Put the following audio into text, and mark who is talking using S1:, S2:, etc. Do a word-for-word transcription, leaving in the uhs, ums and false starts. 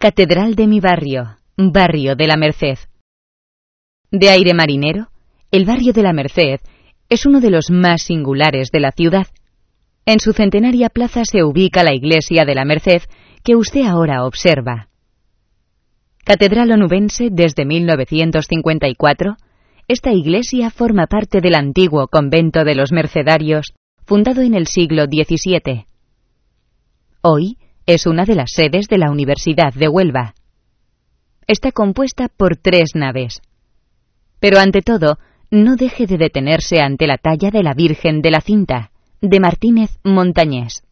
S1: Catedral de mi barrio, barrio de la Merced. De aire marinero, el barrio de la Merced es uno de los más singulares de la ciudad. En su centenaria plaza se ubica la iglesia de la Merced que usted ahora observa. Catedral onubense desde mil novecientos cincuenta y cuatro, esta iglesia forma parte del antiguo convento de los Mercedarios, fundado en el siglo diecisiete. Hoy es una de las sedes de la Universidad de Huelva. Está compuesta por tres naves. Pero ante todo, no deje de detenerse ante la talla de la Virgen de la Cinta, de Martínez Montañés.